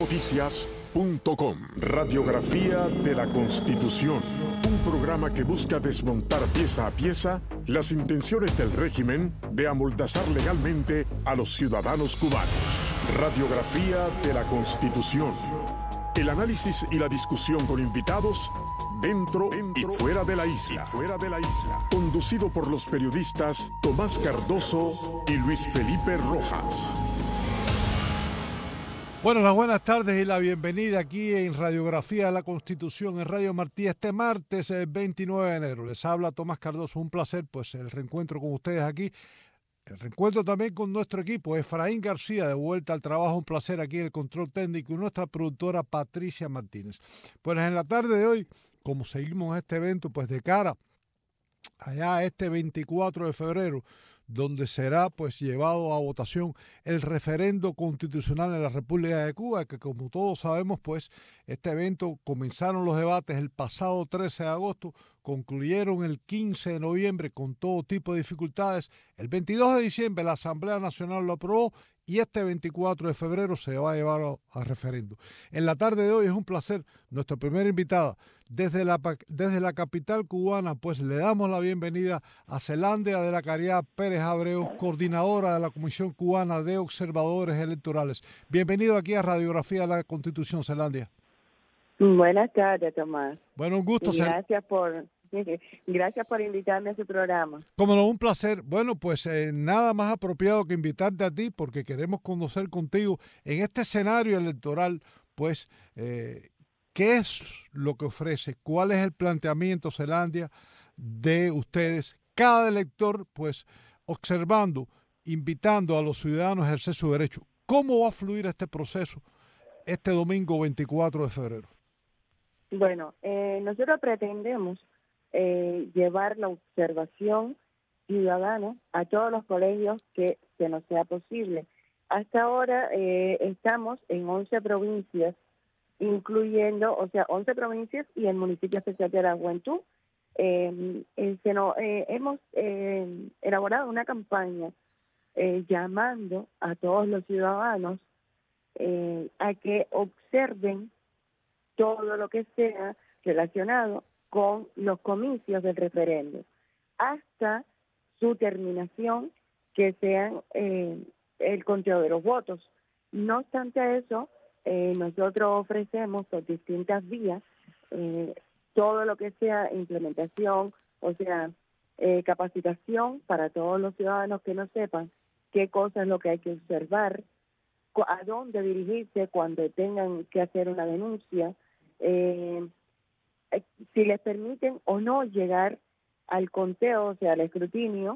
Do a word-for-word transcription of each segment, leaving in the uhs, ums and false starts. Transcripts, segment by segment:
Noticias punto com. Radiografía de la Constitución. Un programa que busca desmontar pieza a pieza las intenciones del régimen de amordazar legalmente a los ciudadanos cubanos. Radiografía de la Constitución. El análisis y la discusión con invitados dentro, dentro y fuera de la isla. Fuera de la isla. Conducido por los periodistas Tomás Cardoso y Luis Felipe Rojas. Bueno, las buenas tardes y la bienvenida aquí en Radiografía de la Constitución en Radio Martí este martes el veintinueve de enero. Les habla Tomás Cardoso, un placer pues el reencuentro con ustedes aquí. El reencuentro también con nuestro equipo, Efraín García, de vuelta al trabajo, un placer aquí en el control técnico, y nuestra productora Patricia Martínez. Pues en la tarde de hoy, como seguimos este evento, pues de cara allá este veinticuatro de febrero, donde será pues llevado a votación el referendo constitucional en la República de Cuba, que como todos sabemos pues este evento comenzaron los debates el pasado trece de agosto, concluyeron el quince de noviembre con todo tipo de dificultades, el veintidós de diciembre la Asamblea Nacional lo aprobó y este veinticuatro de febrero se va a llevar a, a referendo. En la tarde de hoy es un placer, nuestra primera invitada desde la, desde la capital cubana, pues le damos la bienvenida a Zelandia de la Caridad Pérez Abreu, coordinadora de la Comisión Cubana de Observadores Electorales. Bienvenido aquí a Radiografía de la Constitución, Zelandia. Buenas tardes, Tomás. Bueno, un gusto. Gracias por, gracias por invitarme a su programa. Como no, un placer. Bueno, pues eh, nada más apropiado que invitarte a ti, porque queremos conocer contigo en este escenario electoral, pues, eh, ¿qué es lo que ofrece? ¿Cuál es el planteamiento, Zelandia, de ustedes? Cada elector, pues, observando, invitando a los ciudadanos a ejercer su derecho. ¿Cómo va a fluir este proceso este domingo veinticuatro de febrero? Bueno, eh, nosotros pretendemos eh, llevar la observación ciudadana a todos los colegios que se nos sea posible. Hasta ahora eh, estamos en once provincias, incluyendo, o sea, once provincias y el municipio especial de la Juventud. Eh, eh, se nos, eh, hemos eh, elaborado una campaña eh, llamando a todos los ciudadanos eh, a que observen todo lo que sea relacionado con los comicios del referendo hasta su terminación, que sean eh, el conteo de los votos. No obstante eso, eh, nosotros ofrecemos por distintas vías eh, todo lo que sea implementación, o sea, eh, capacitación para todos los ciudadanos que no sepan qué cosa es lo que hay que observar, a dónde dirigirse cuando tengan que hacer una denuncia, eh, si les permiten o no llegar al conteo, o sea, al escrutinio.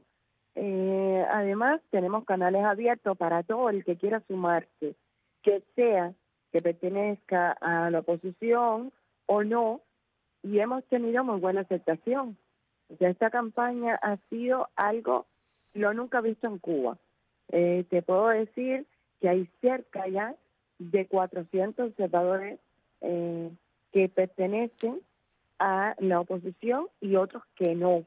Eh, además, tenemos canales abiertos para todo el que quiera sumarse, que sea que pertenezca a la oposición o no, y hemos tenido muy buena aceptación. O sea, esta campaña ha sido algo lo nunca visto en Cuba. Eh, te puedo decir que hay cerca ya de cuatrocientos observadores eh, que pertenecen a la oposición y otros que no.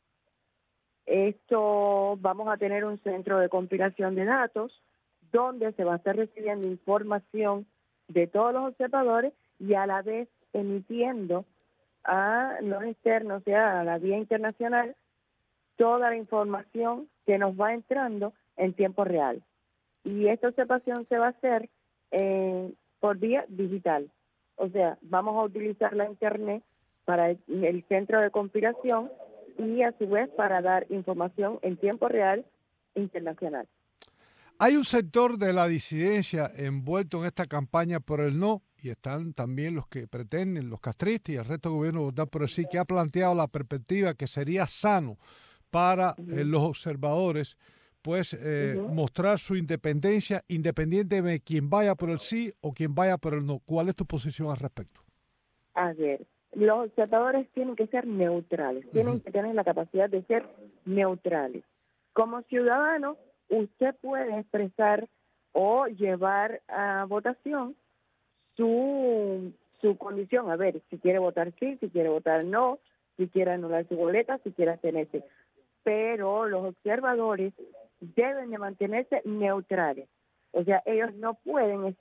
Esto, vamos a tener un centro de compilación de datos donde se va a estar recibiendo información de todos los observadores y a la vez emitiendo a los externos, o sea, a la vía internacional, toda la información que nos va entrando en tiempo real. Y esta observación se va a hacer eh, por vía digital. O sea, vamos a utilizar la internet para el, el centro de compilación y a su vez para dar información en tiempo real internacional. Hay un sector de la disidencia envuelto en esta campaña por el no, y están también los que pretenden, los castristas y el resto del gobierno votar por el sí, que ha planteado la perspectiva que sería sano para uh-huh. eh, los observadores pues eh, uh-huh. mostrar su independencia independiente de quien vaya por el sí o quien vaya por el no. ¿Cuál es tu posición al respecto? A ver, los observadores tienen que ser neutrales, tienen uh-huh. que tener la capacidad de ser neutrales. Como ciudadano, usted puede expresar o llevar a votación su, su condición, a ver, si quiere votar sí, si quiere votar no, si quiere anular su boleta, si quiere abstenerse. Pero los observadores deben de mantenerse neutrales. O sea, ellos no pueden estar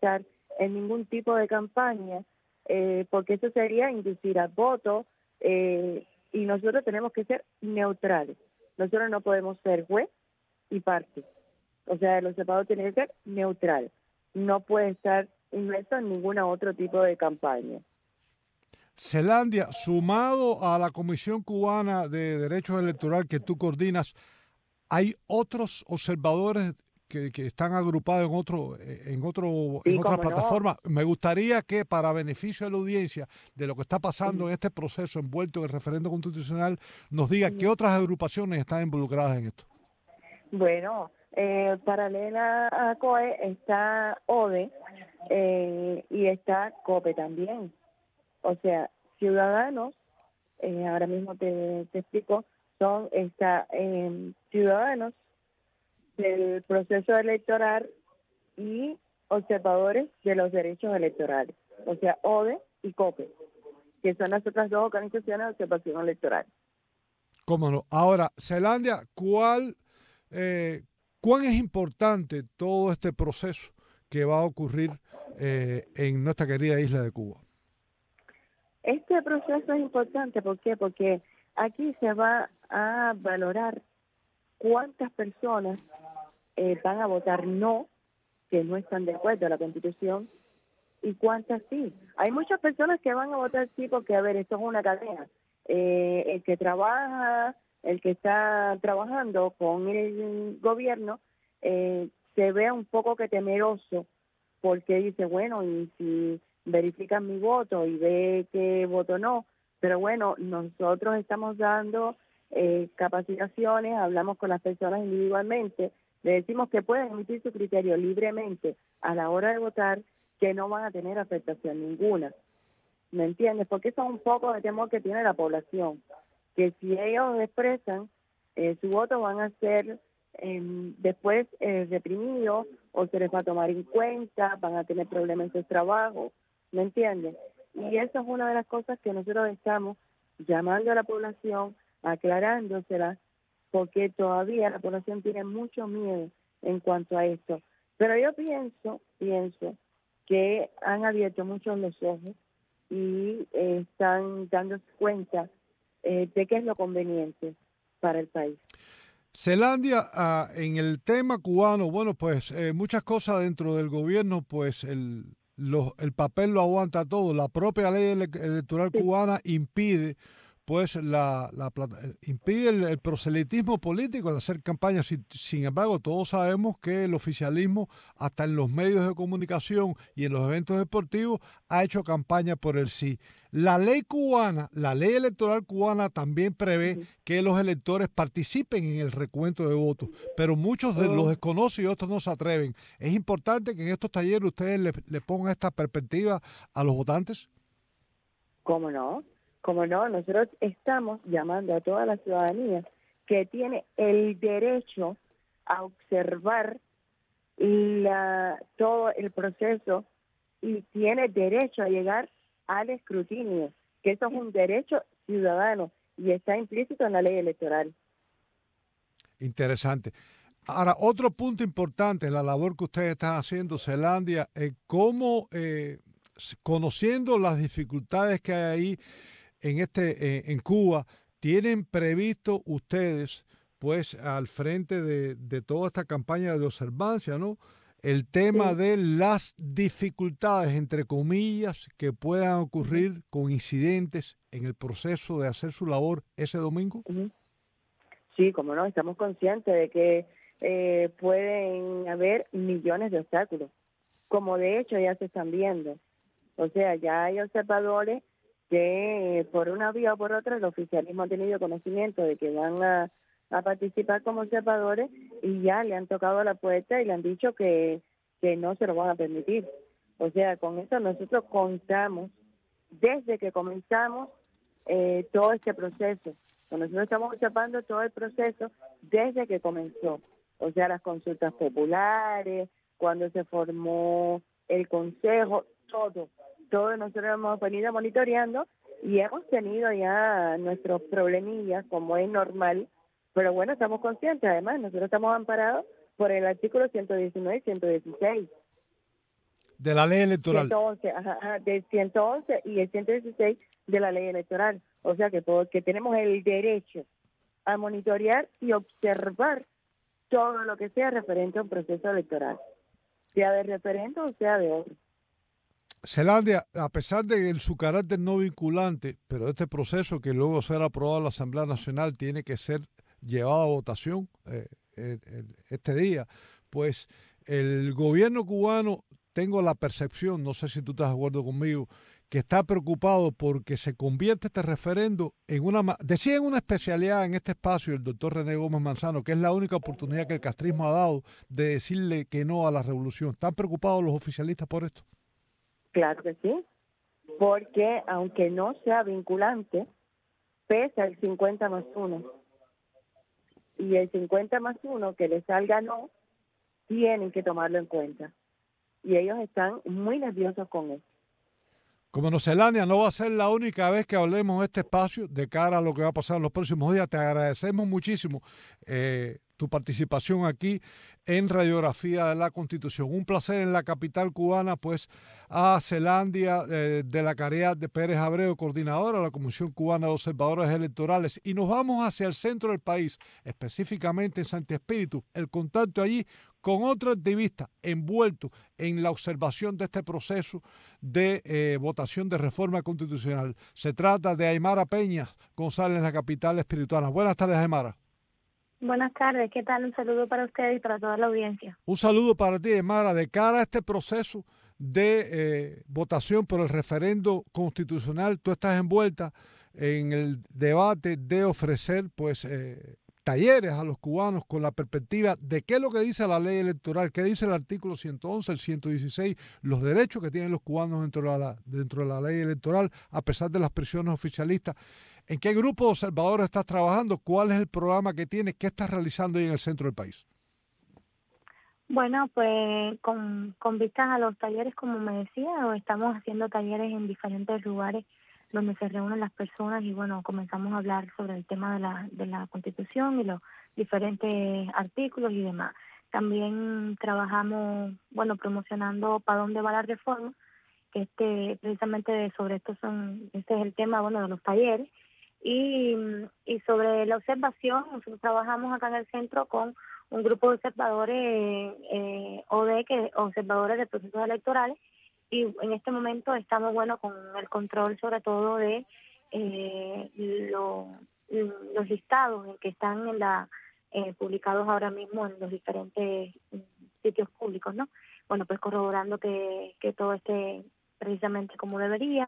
en ningún tipo de campaña, eh, porque eso sería inducir al voto, eh, y nosotros tenemos que ser neutrales. Nosotros no podemos ser juez y parte. O sea, el observador tiene que ser neutral. No puede estar inmerso en ningún otro tipo de campaña. Zelandia, sumado a la Comisión Cubana de Derechos Electorales que tú coordinas, ¿hay otros observadores que, que están agrupados en otro, en otro, en Sí, otras cómo no. plataformas? Me gustaría que, para beneficio de la audiencia de lo que está pasando Ujú. en este proceso envuelto en el referendo constitucional, nos diga qué Ujú. otras agrupaciones están involucradas en esto. Bueno, eh, paralela a COE está ODE, eh, y está COPE también. O sea, ciudadanos, eh, ahora mismo te, te explico, son está, eh, ciudadanos del proceso electoral y observadores de los derechos electorales. O sea, ODE y COPE, que son las otras dos organizaciones de observación electoral. ¿Cómo no? Ahora, Zelandia, ¿cuál, eh, ¿cuán es importante todo este proceso que va a ocurrir eh, en nuestra querida isla de Cuba? Este proceso es importante, ¿por qué? Porque aquí se va a valorar cuántas personas eh, van a votar no, que no están de acuerdo a la Constitución, y cuántas sí. Hay muchas personas que van a votar sí porque, a ver, esto es una cadena. Eh, el que trabaja, el que está trabajando con el gobierno, eh, se ve un poco que temeroso porque dice, bueno, y si verifican mi voto y ve que voto no, pero bueno, nosotros estamos dando eh, capacitaciones, hablamos con las personas individualmente, le decimos que pueden emitir su criterio libremente a la hora de votar, que no van a tener afectación ninguna. ¿Me entiendes? Porque eso es un poco de temor que tiene la población, que si ellos expresan eh, su voto van a ser eh, después eh, reprimidos o se les va a tomar en cuenta, van a tener problemas en sus trabajos, ¿me entiendes? Y eso es una de las cosas que nosotros estamos llamando a la población, aclarándosela, porque todavía la población tiene mucho miedo en cuanto a esto. Pero yo pienso, pienso que han abierto muchos los ojos y eh, están dándose cuenta eh, de qué es lo conveniente para el país. Zelandia, uh, en el tema cubano, bueno, pues eh, muchas cosas dentro del gobierno, pues el, lo, el papel lo aguanta todo. La propia ley ele electoral Sí. cubana impide, pues, la, la impide el, el proselitismo político, el hacer campañas. Sin, sin embargo, todos sabemos que el oficialismo, hasta en los medios de comunicación y en los eventos deportivos, ha hecho campaña por el sí. La ley cubana, la ley electoral cubana también prevé uh-huh. que los electores participen en el recuento de votos, pero muchos de uh-huh. los desconocen y otros no se atreven. ¿Es importante que en estos talleres ustedes le, le pongan esta perspectiva a los votantes? ¿Cómo no? ¿Cómo no? Nosotros estamos llamando a toda la ciudadanía que tiene el derecho a observar la, todo el proceso y tiene derecho a llegar al escrutinio, que eso es un derecho ciudadano y está implícito en la ley electoral. Interesante. Ahora, otro punto importante en la labor que ustedes están haciendo, Zelandia, es cómo, eh, conociendo las dificultades que hay ahí en, este, eh, en Cuba, ¿tienen previsto ustedes, pues, al frente de, de toda esta campaña de observancia, ¿no?, el tema sí. de las dificultades, entre comillas, que puedan ocurrir uh-huh. con incidentes en el proceso de hacer su labor ese domingo? Uh-huh. Sí, como no, estamos conscientes de que eh, pueden haber millones de obstáculos, como de hecho ya se están viendo. O sea, ya hay observadores que eh, por una vía o por otra el oficialismo ha tenido conocimiento de que van a a participar como observadores y ya le han tocado la puerta y le han dicho que, que no se lo van a permitir. O sea, con eso nosotros contamos desde que comenzamos eh, todo este proceso. Nosotros estamos observando todo el proceso desde que comenzó. O sea, las consultas populares, cuando se formó el consejo, todo. Todo nosotros hemos venido monitoreando y hemos tenido ya nuestros problemillas, como es normal. Pero bueno, estamos conscientes, además, nosotros estamos amparados por el artículo ciento diecinueve y ciento dieciséis. De la ley electoral. ciento once, ajá, ajá, del ciento once y el ciento dieciséis de la ley electoral. O sea que, todo, que tenemos el derecho a monitorear y observar todo lo que sea referente a un proceso electoral, sea de referendo o sea de otro. Zelandia, a pesar de su carácter no vinculante, pero este proceso que luego será aprobado en la Asamblea Nacional tiene que ser llevado a votación eh, eh, este día, pues el gobierno cubano, tengo la percepción, no sé si tú estás de acuerdo conmigo, que está preocupado porque se convierte este referendo en una... Decía en una especialidad en este espacio el doctor René Gómez Manzano, que es la única oportunidad que el castrismo ha dado de decirle que no a la revolución. ¿Están preocupados los oficialistas por esto? Claro que sí, porque aunque no sea vinculante, pesa el cincuenta más uno. Y el cincuenta más uno que le salga no, tienen que tomarlo en cuenta. Y ellos están muy nerviosos con eso. Como no, Zelandia, no va a ser la única vez que hablemos de este espacio de cara a lo que va a pasar en los próximos días. Te agradecemos muchísimo eh, tu participación aquí en Radiografía de la Constitución. Un placer en la capital cubana, pues a Zelandia eh, de la Caridad de Pérez Abreu, coordinadora de la Comisión Cubana de Observadores Electorales. Y nos vamos hacia el centro del país, específicamente en Santi Espíritu. El contacto allí con otro activista envuelto en la observación de este proceso de eh, votación de reforma constitucional. Se trata de Aymara Peña González, en la capital espirituana. Buenas tardes, Aymara. Buenas tardes, ¿qué tal? Un saludo para ustedes y para toda la audiencia. Un saludo para ti, Aymara. De cara a este proceso de eh, votación por el referendo constitucional, tú estás envuelta en el debate de ofrecer, pues, eh, talleres a los cubanos con la perspectiva de qué es lo que dice la ley electoral, qué dice el artículo ciento once, el ciento dieciséis, los derechos que tienen los cubanos dentro de la, dentro de la ley electoral, a pesar de las presiones oficialistas. ¿En qué grupo de observadores estás trabajando? ¿Cuál es el programa que tienes? ¿Qué estás realizando ahí en el centro del país? Bueno, pues con, con vistas a los talleres, como me decía, estamos haciendo talleres en diferentes lugares donde se reúnen las personas y bueno, comenzamos a hablar sobre el tema de la, de la Constitución y los diferentes artículos y demás. También trabajamos, bueno, promocionando para dónde va la reforma, que este precisamente sobre esto son, este es el tema, bueno, de los talleres. Y, y sobre la observación, nosotros trabajamos acá en el centro con un grupo de observadores eh, O D, que observadores de procesos electorales, y en este momento estamos, bueno, con el control sobre todo de eh, lo, los listados que están en la eh, publicados ahora mismo en los diferentes sitios públicos, ¿no? Bueno, pues corroborando que, que todo esté precisamente como debería.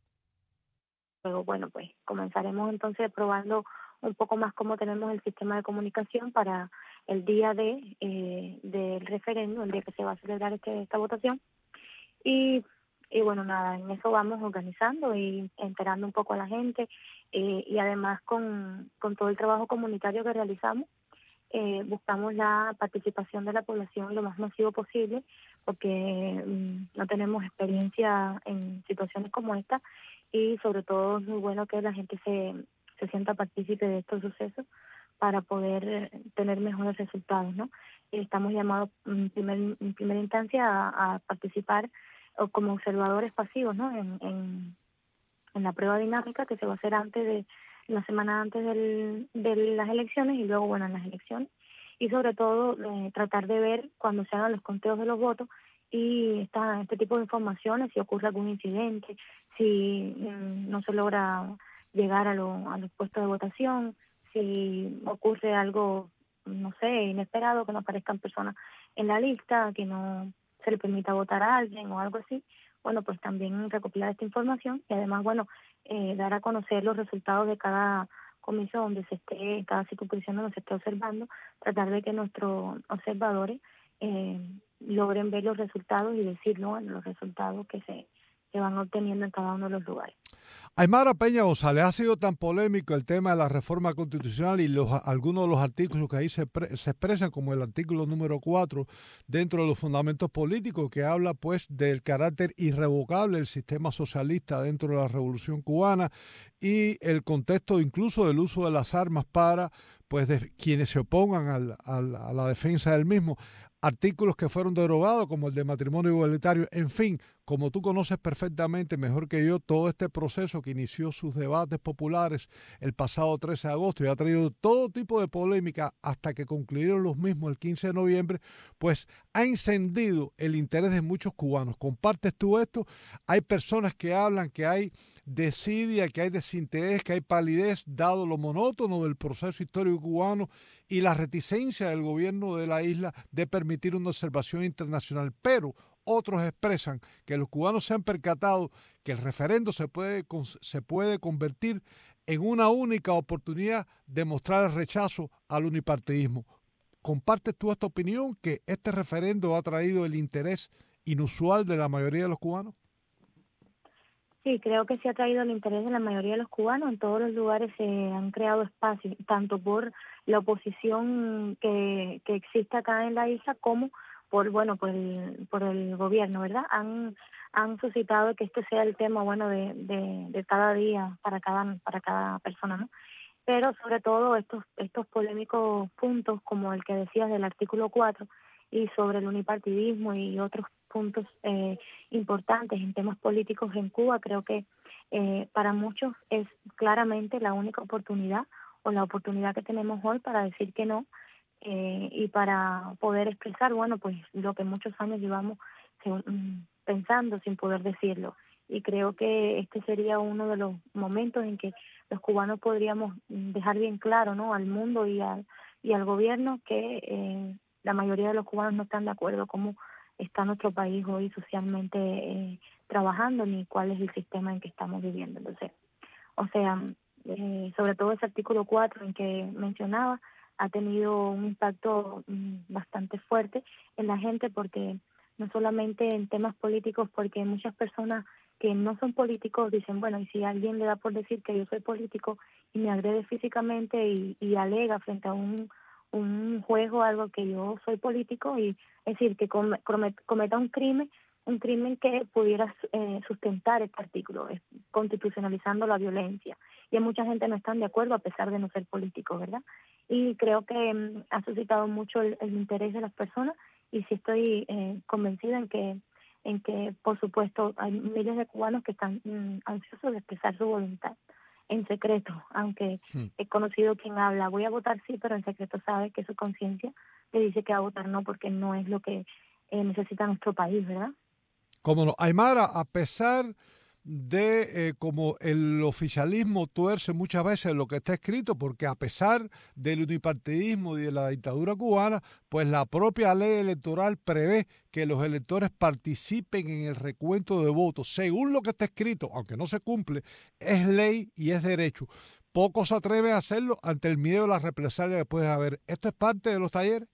Luego, bueno, pues comenzaremos entonces probando un poco más cómo tenemos el sistema de comunicación para el día de eh, del referéndum, el día que se va a celebrar este, esta votación. Y, y bueno, nada, en eso vamos organizando y enterando un poco a la gente eh, y además con, con todo el trabajo comunitario que realizamos, eh, buscamos la participación de la población lo más masivo posible porque mmm, no tenemos experiencia en situaciones como esta y sobre todo es muy bueno que la gente se, se sienta partícipe de estos sucesos para poder tener mejores resultados, ¿no? Estamos llamados en, primer, en primera instancia a, a participar o como observadores pasivos, ¿no? En, en, en la prueba dinámica que se va a hacer antes de la semana antes del, de las elecciones y luego, bueno, en las elecciones. Y sobre todo eh, tratar de ver cuando se hagan los conteos de los votos y esta, este tipo de informaciones, si ocurre algún incidente, si mm, no se logra llegar a, lo, a los puestos de votación, si ocurre algo, no sé, inesperado, que no aparezcan personas en la lista, que no se le permita votar a alguien o algo así, bueno, pues también recopilar esta información y además, bueno, eh, dar a conocer los resultados de cada comisión donde se esté, cada circunscripción donde se esté observando, tratar de que nuestros observadores eh, logren ver los resultados y decir, ¿no?, los resultados que se, se van obteniendo en cada uno de los lugares. Aymara Peña González, ha sido tan polémico el tema de la reforma constitucional y los, algunos de los artículos que ahí se, pre, se expresan, como el artículo número cuatro, dentro de los fundamentos políticos, que habla pues del carácter irrevocable del sistema socialista dentro de la Revolución Cubana y el contexto incluso del uso de las armas para pues de, quienes se opongan al, al, a la defensa del mismo. artículos que fueron derogados, como el de matrimonio igualitario, en fin, como tú conoces perfectamente, mejor que yo, todo este proceso que inició sus debates populares el pasado trece de agosto y ha traído todo tipo de polémica hasta que concluyeron los mismos el quince de noviembre, pues ha encendido el interés de muchos cubanos. ¿Compartes tú esto? Hay personas que hablan que hay desidia, que hay desinterés, que hay palidez, dado lo monótono del proceso histórico cubano y la reticencia del gobierno de la isla de permitir una observación internacional. Pero otros expresan que los cubanos se han percatado que el referendo se puede, se puede convertir en una única oportunidad de mostrar el rechazo al unipartidismo. ¿Compartes tú esta opinión, que este referendo ha traído el interés inusual de la mayoría de los cubanos? Sí, creo que sí ha traído el interés de la mayoría de los cubanos. En todos los lugares se han creado espacios, tanto por la oposición que, que existe acá en la isla como por bueno por el por el gobierno, ¿verdad? Han han suscitado que este sea el tema bueno de, de, de cada día para cada para cada persona, ¿no? Pero sobre todo estos estos polémicos puntos como el que decías del artículo cuatro y sobre el unipartidismo y otros puntos eh, importantes en temas políticos en Cuba, creo que eh, para muchos es claramente la única oportunidad o la oportunidad que tenemos hoy para decir que no eh, y para poder expresar, bueno, pues lo que muchos años llevamos pensando sin poder decirlo. Y creo que este sería uno de los momentos en que los cubanos podríamos dejar bien claro, ¿no?, al mundo y al, y al gobierno que eh, la mayoría de los cubanos no están de acuerdo cómo está nuestro país hoy socialmente eh, trabajando ni cuál es el sistema en que estamos viviendo. Entonces, o sea, eh, sobre todo ese artículo cuatro en que mencionaba ha tenido un impacto mm, bastante fuerte en la gente, porque no solamente en temas políticos, porque muchas personas que no son políticos dicen, bueno, y si alguien le da por decir que yo soy político y me agrede físicamente y, y alega frente a un un juego algo que yo soy político, y es decir, que come, cometa un crimen, un crimen que pudiera eh, sustentar este artículo, eh, constitucionalizando la violencia. Y mucha gente no están de acuerdo a pesar de no ser políticos, ¿verdad? Y creo que mm, ha suscitado mucho el, el interés de las personas, y sí estoy eh, convencida en que en que, por supuesto, hay miles de cubanos que están mm, ansiosos de expresar su voluntad en secreto, aunque Sí. he conocido quien habla, voy a votar sí, pero en secreto sabe que su conciencia le dice que va a votar no, porque no es lo que eh, necesita nuestro país, ¿verdad? Como no, Aymara, a pesar de eh, como el oficialismo tuerce muchas veces lo que está escrito, porque a pesar del unipartidismo y de la dictadura cubana, pues la propia ley electoral prevé que los electores participen en el recuento de votos. Según lo que está escrito, aunque no se cumple, es ley y es derecho. Pocos se atreven a hacerlo ante el miedo a la represalia que puede haber. ¿Esto es parte de los talleres?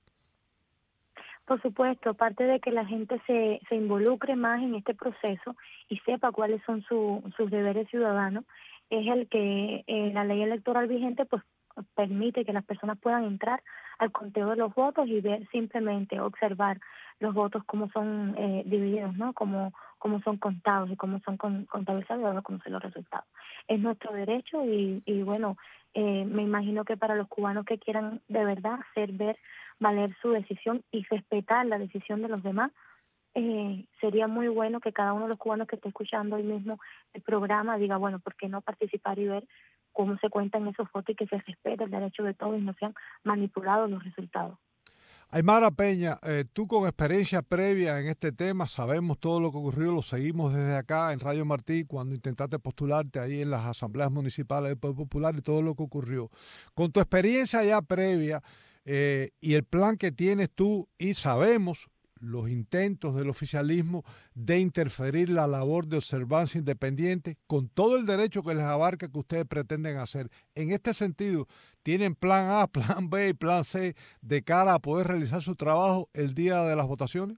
Por supuesto, parte de que la gente se, se involucre más en este proceso y sepa cuáles son su, sus deberes ciudadanos, es el que eh, la ley electoral vigente pues permite que las personas puedan entrar al conteo de los votos y ver, simplemente observar los votos cómo son eh, divididos, ¿no? Cómo, cómo son contados y cómo son con, contabilizados y cómo son los resultados. Es nuestro derecho y, y bueno, eh, me imagino que para los cubanos que quieran de verdad hacer ver valer su decisión y respetar la decisión de los demás, eh, sería muy bueno que cada uno de los cubanos que esté escuchando hoy mismo el programa diga, bueno, ¿por qué no participar y ver cómo se cuentan esos votos y que se respete el derecho de todos y no sean manipulados los resultados? Aymara Peña, eh, tú con experiencia previa en este tema, sabemos todo lo que ocurrió, lo seguimos desde acá en Radio Martí cuando intentaste postularte ahí en las asambleas municipales del Poder Popular y todo lo que ocurrió. Con tu experiencia ya previa eh, y el plan que tienes tú, y sabemos los intentos del oficialismo de interferir la labor de observancia independiente, con todo el derecho que les abarca que ustedes pretenden hacer. En este sentido, ¿tienen plan A, plan B y plan C de cara a poder realizar su trabajo el día de las votaciones?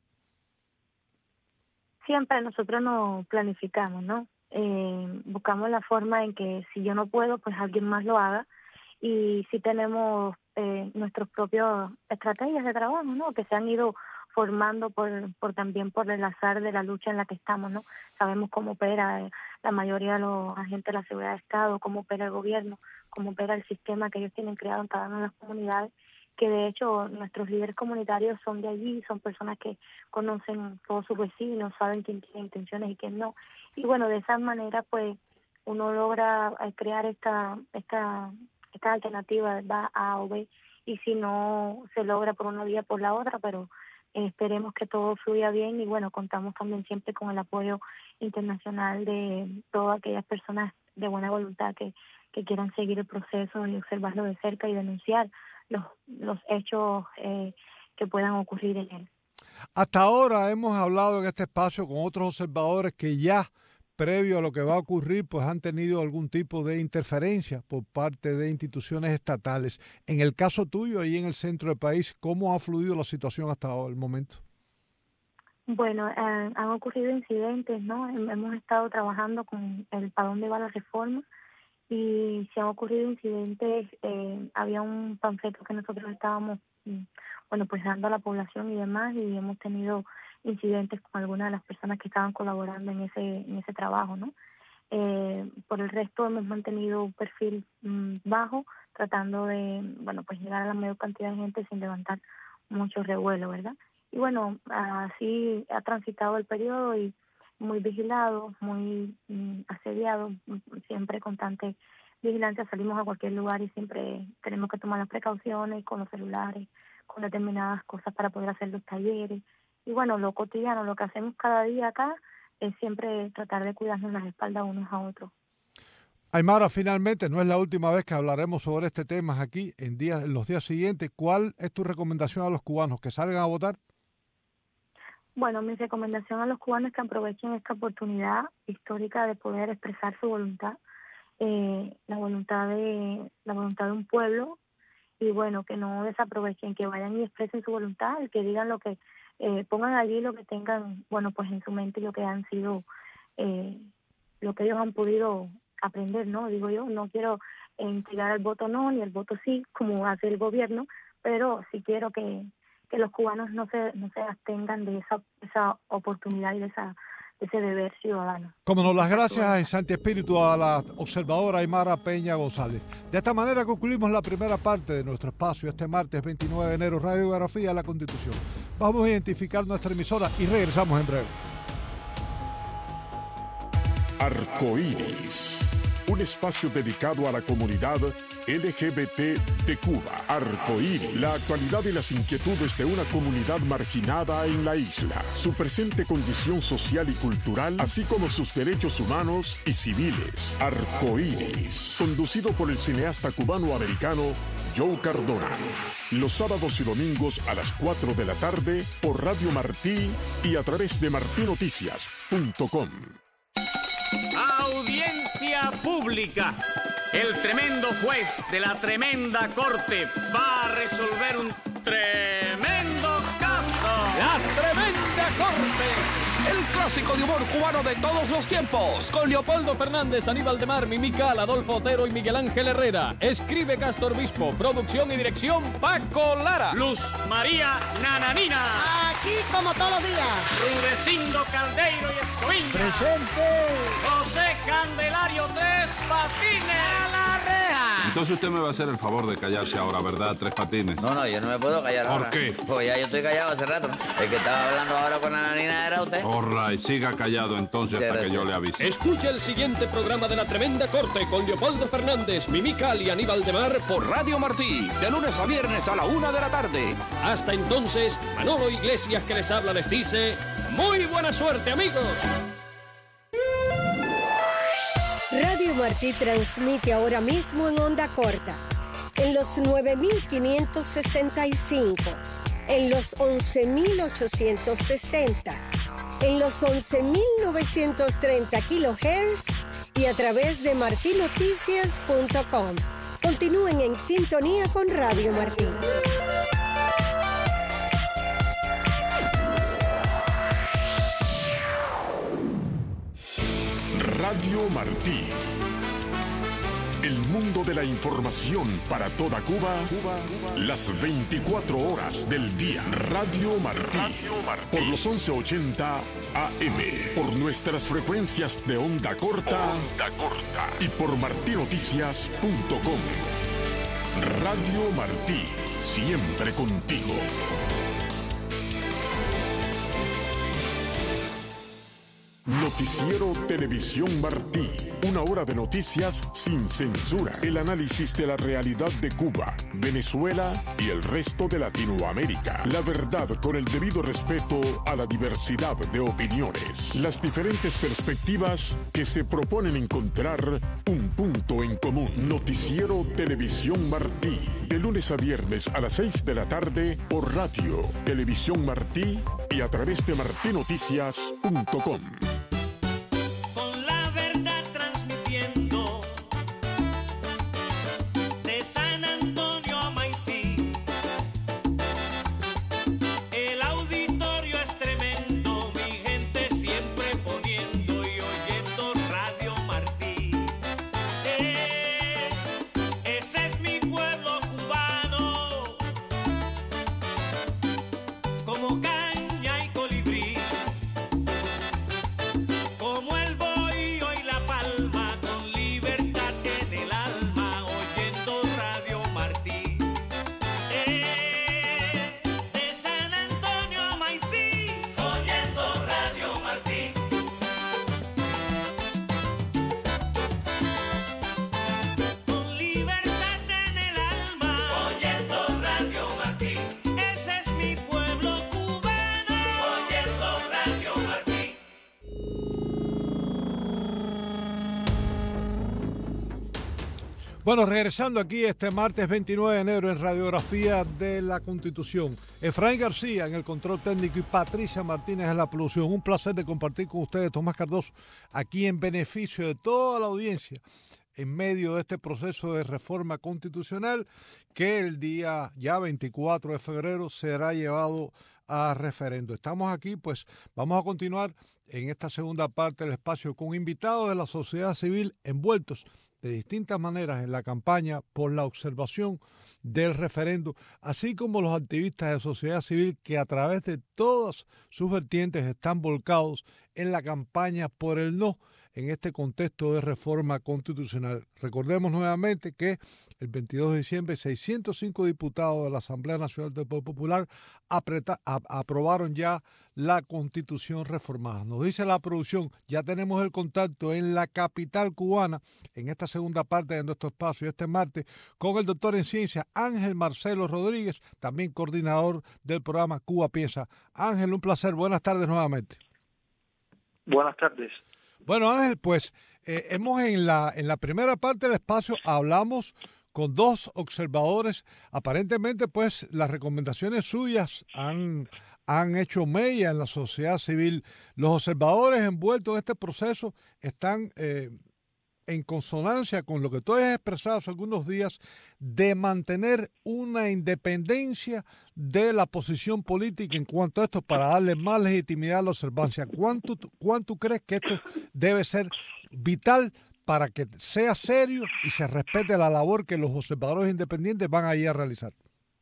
Siempre nosotros nos planificamos, ¿no? Eh, buscamos la forma en que si yo no puedo, pues alguien más lo haga, y si tenemos eh, nuestros propios estrategias de trabajo, ¿no? Que se han ido formando por, por también por el azar de la lucha en la que estamos, ¿no? Sabemos cómo opera eh, la mayoría de los agentes de la seguridad de Estado, cómo opera el gobierno, cómo opera el sistema que ellos tienen creado en cada una de las comunidades, que de hecho nuestros líderes comunitarios son de allí, son personas que conocen todos sus vecinos, saben quién tiene intenciones y quién no. Y bueno, de esa manera pues uno logra crear esta esta esta alternativa, ¿verdad? A o B, y si no se logra por una vía, por la otra, pero eh, esperemos que todo fluya bien y bueno, contamos también siempre con el apoyo internacional de todas aquellas personas de buena voluntad que, que quieran seguir el proceso y observarlo de cerca y denunciar los, los hechos eh, que puedan ocurrir en él. Hasta ahora hemos hablado en este espacio con otros observadores que ya, previo a lo que va a ocurrir, pues han tenido algún tipo de interferencia por parte de instituciones estatales. En el caso tuyo, ahí en el centro del país, ¿cómo ha fluido la situación hasta el momento? Bueno, eh, han ocurrido incidentes, ¿no? Hemos estado trabajando con el para dónde va la reforma y si han ocurrido incidentes, eh, había un panfleto que nosotros estábamos, bueno, pues dando a la población y demás, y hemos tenido incidentes con algunas de las personas que estaban colaborando en ese en ese trabajo, ¿no? Eh, por el resto hemos mantenido un perfil mmm, bajo, tratando de, bueno, pues llegar a la mayor cantidad de gente sin levantar mucho revuelo, ¿verdad? Y bueno, así ha transitado el periodo y muy vigilado, muy mm, asediado, siempre constante vigilancia. Salimos a cualquier lugar y siempre tenemos que tomar las precauciones con los celulares, con determinadas cosas para poder hacer los talleres. Y bueno, lo cotidiano, lo que hacemos cada día acá es siempre tratar de cuidarnos las espaldas unos a otros. Aymara, finalmente, no es la última vez que hablaremos sobre este tema aquí en, días, en los días siguientes. ¿Cuál es tu recomendación a los cubanos? ¿Que salgan a votar? Bueno, mi recomendación a los cubanos es que aprovechen esta oportunidad histórica de poder expresar su voluntad, eh, la voluntad de la voluntad de un pueblo, y bueno, que no desaprovechen, que vayan y expresen su voluntad, y que digan lo que, eh, pongan allí lo que tengan, bueno, pues en su mente, lo que han sido, eh, lo que ellos han podido aprender, ¿no? Digo yo, no quiero entregar el voto no, ni el voto sí, como hace el gobierno, pero sí quiero que que los cubanos no se no se abstengan de esa esa oportunidad y de esa de ese deber ciudadano. Como nos las gracias en Santi Espíritu a la observadora Aymara Peña González. De esta manera concluimos la primera parte de nuestro espacio este martes veintinueve de enero, Radiografía de la Constitución. Vamos a identificar nuestra emisora y regresamos en breve. Arcoíris, un espacio dedicado a la comunidad L G B T de Cuba. Arcoíris, la actualidad y las inquietudes de una comunidad marginada en la isla, su presente condición social y cultural, así como sus derechos humanos y civiles. Arcoíris, conducido por el cineasta cubano-americano Joe Cardona. Los sábados y domingos a las cuatro de la tarde por Radio Martí y a través de martí noticias punto com. Audiencia pública. El tremendo juez de la tremenda corte va a resolver un tremendo caso. La tremenda corte. El clásico de humor cubano de todos los tiempos. Con Leopoldo Fernández, Aníbal de Mar, Mimical, Adolfo Otero y Miguel Ángel Herrera. Escribe Castor Bispo. Producción y dirección Paco Lara. Luz María Nananina. Aquí como todos los días. Rudecindo Caldeiro y Escoviña. Presente. José Candelario Tres Patines. A la reja. Entonces usted me va a hacer el favor de callarse ahora, ¿verdad, Tres Patines? No, no, yo no me puedo callar ¿Por ahora. ¿Por qué? Porque ya yo estoy callado hace rato. El que estaba hablando ahora con Nananina era usted. All right, siga callado entonces hasta que yo le avise. Escucha el siguiente programa de La Tremenda Corte con Leopoldo Fernández, Mimical y Aníbal de Mar por Radio Martí, de lunes a viernes a la una de la tarde. Hasta entonces, Manolo Iglesias que les habla les dice, ¡muy buena suerte, amigos! Radio Martí transmite ahora mismo en onda corta, en los nueve mil quinientos sesenta y cinco, en los once mil ochocientos sesenta, en los once mil novecientos treinta kilohertz y a través de martí noticias punto com. Continúen en sintonía con Radio Martí. Radio Martí. El mundo de la información para toda Cuba, Cuba, Cuba. Las veinticuatro horas del día. Radio Martí. Radio Martí. Por los once ochenta A M. Por nuestras frecuencias de onda corta. Onda corta. Y por martí noticias punto com. Radio Martí. siempre contigo. Noticiero Televisión Martí. Una hora de noticias sin censura. El análisis de la realidad de Cuba, Venezuela y el resto de Latinoamérica. La verdad con el debido respeto a la diversidad de opiniones. Las diferentes perspectivas que se proponen encontrar un punto en común. Noticiero Televisión Martí. De lunes a viernes a las seis de la tarde por radio, Televisión Martí y a través de martí noticias punto com. Bueno, regresando aquí este martes veintinueve de enero en Radiografía de la Constitución. Efraín García en el control técnico y Patricia Martínez en la producción. Un placer de compartir con ustedes, Tomás Cardoso, aquí en beneficio de toda la audiencia, en medio de este proceso de reforma constitucional que el día ya veinticuatro de febrero será llevado a referendo. Estamos aquí, pues vamos a continuar en esta segunda parte del espacio con invitados de la sociedad civil envueltos de distintas maneras en la campaña por la observación del referendo, así como los activistas de sociedad civil que a través de todas sus vertientes están volcados en la campaña por el no en este contexto de reforma constitucional. Recordemos nuevamente que el veintidós de diciembre seiscientos cinco diputados de la Asamblea Nacional del Pueblo Popular apreta, a, aprobaron ya la Constitución reformada. Nos dice la producción, ya tenemos el contacto en la capital cubana, en esta segunda parte de nuestro espacio este martes, con el doctor en ciencia Ángel Marcelo Rodríguez, también coordinador del programa Cuba Piensa. Ángel, un placer, buenas tardes nuevamente. Buenas tardes. Bueno, Ángel, pues eh, hemos en la, en la primera parte del espacio hablamos con dos observadores. Aparentemente, pues, las recomendaciones suyas han, han hecho mella en la sociedad civil. Los observadores envueltos en este proceso están eh, en consonancia con lo que tú has expresado hace algunos días de mantener una independencia de la posición política en cuanto a esto para darle más legitimidad a la observancia. ¿Cuánto, cuánto crees que esto debe ser vital para que sea serio y se respete la labor que los observadores independientes van allí a realizar?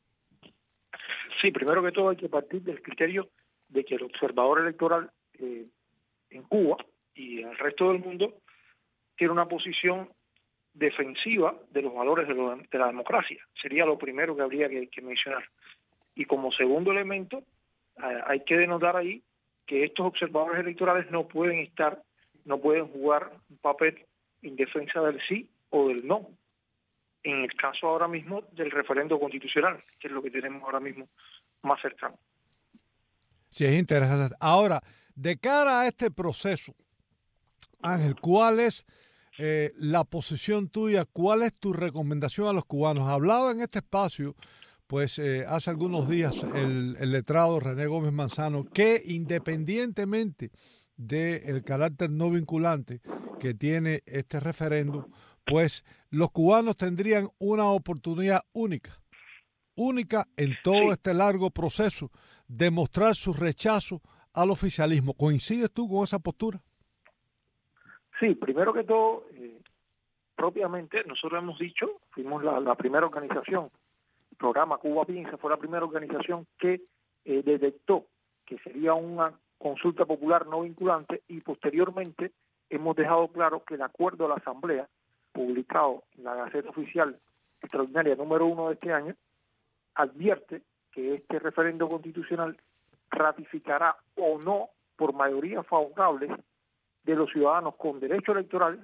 Sí, primero que todo hay que partir del criterio de que el observador electoral eh, en Cuba y en el resto del mundo tiene una posición defensiva de los valores de, lo, de la democracia. Sería lo primero que habría que, que mencionar. Y como segundo elemento, eh, hay que denotar ahí que estos observadores electorales no pueden estar, no pueden jugar un papel en defensa del sí o del no. En el caso ahora mismo del referendo constitucional, que es lo que tenemos ahora mismo más cercano. Sí, es interesante. Ahora, de cara a este proceso, Ángel, ¿cuál es eh, la posición tuya? ¿Cuál es tu recomendación a los cubanos? Hablaba en este espacio, pues eh, hace algunos días, el, el letrado René Gómez Manzano, que independientemente del carácter no vinculante que tiene este referéndum, pues los cubanos tendrían una oportunidad única, única en todo sí. este largo proceso de mostrar su rechazo al oficialismo. ¿Coincides tú con esa postura? Sí, primero que todo, eh, propiamente nosotros hemos dicho, fuimos la, la primera organización, el programa Cuba Piensa fue la primera organización que eh, detectó que sería una consulta popular no vinculante y posteriormente hemos dejado claro que el acuerdo de la Asamblea, publicado en la Gaceta Oficial Extraordinaria número uno de este año, advierte que este referendo constitucional ratificará o no por mayoría favorable de los ciudadanos con derecho electoral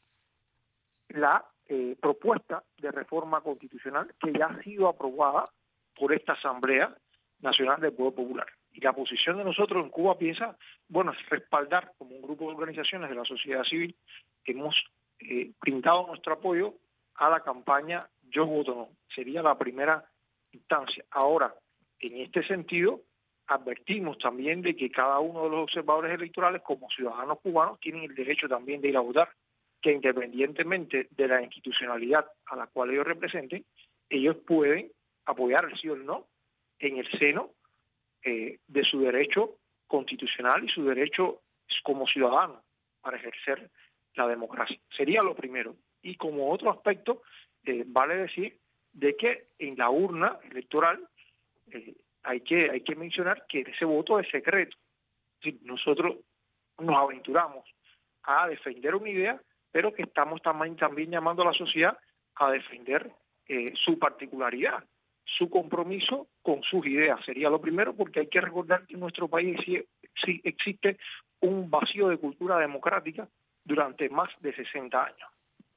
la eh, propuesta de reforma constitucional que ya ha sido aprobada por esta Asamblea Nacional del Poder Popular. Y la posición de nosotros en Cuba Piensa, bueno, es respaldar como un grupo de organizaciones de la sociedad civil que hemos eh, brindado nuestro apoyo a la campaña Yo Voto No. Sería la primera instancia. Ahora, en este sentido, advertimos también de que cada uno de los observadores electorales, como ciudadanos cubanos, tienen el derecho también de ir a votar, que independientemente de la institucionalidad a la cual ellos representen, ellos pueden apoyar el sí o el no en el seno eh, de su derecho constitucional y su derecho como ciudadano para ejercer la democracia. Sería lo primero. Y como otro aspecto, eh, vale decir de que en la urna electoral eh, hay que hay que mencionar que ese voto es secreto. Si nosotros nos aventuramos a defender una idea, pero que estamos también, también llamando a la sociedad a defender eh, su particularidad, su compromiso con sus ideas. Sería lo primero, porque hay que recordar que en nuestro país sí, sí existe un vacío de cultura democrática durante más de sesenta años.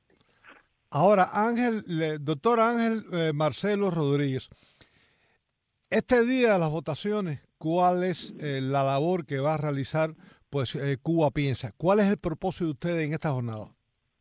Ahora, Ángel, doctor Ángel eh, Marcelo Rodríguez, este día de las votaciones, ¿cuál es eh, la labor que va a realizar pues eh, Cuba Piensa? ¿Cuál es el propósito de ustedes en esta jornada?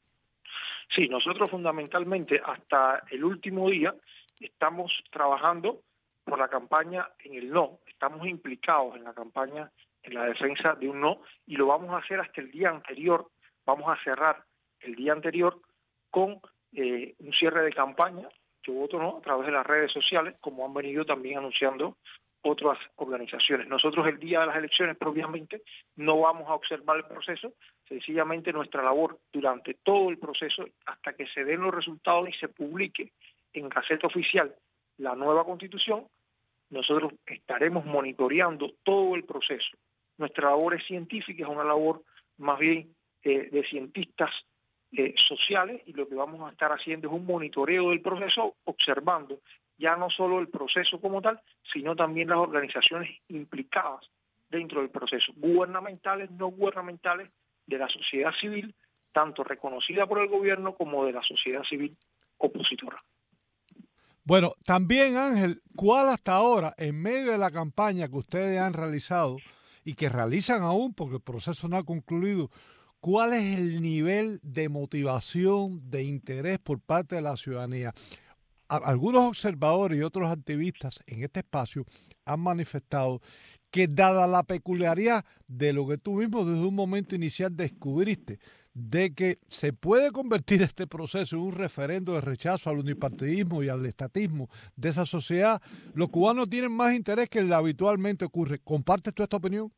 Sí, nosotros fundamentalmente hasta el último día estamos trabajando por la campaña en el no, estamos implicados en la campaña, en la defensa de un no, y lo vamos a hacer hasta el día anterior, vamos a cerrar el día anterior con eh, un cierre de campaña, Yo Voto No, a través de las redes sociales, como han venido también anunciando otras organizaciones. Nosotros el día de las elecciones propiamente no vamos a observar el proceso, sencillamente nuestra labor durante todo el proceso, hasta que se den los resultados y se publique en Gaceta Oficial la nueva Constitución, nosotros estaremos monitoreando todo el proceso. Nuestra labor es científica, es una labor más bien eh, de cientistas eh, sociales, y lo que vamos a estar haciendo es un monitoreo del proceso, observando ya no solo el proceso como tal, sino también las organizaciones implicadas dentro del proceso, gubernamentales, no gubernamentales, de la sociedad civil, tanto reconocida por el gobierno como de la sociedad civil opositora. Bueno, también Ángel, ¿cuál hasta ahora, en medio de la campaña que ustedes han realizado y que realizan aún porque el proceso no ha concluido, cuál es el nivel de motivación, de interés por parte de la ciudadanía? Algunos observadores y otros activistas en este espacio han manifestado que, dada la peculiaridad de lo que tú mismo desde un momento inicial descubriste, de que se puede convertir este proceso en un referendo de rechazo al unipartidismo y al estatismo de esa sociedad, los cubanos tienen más interés que el habitualmente ocurre. ¿Compartes tú esta opinión?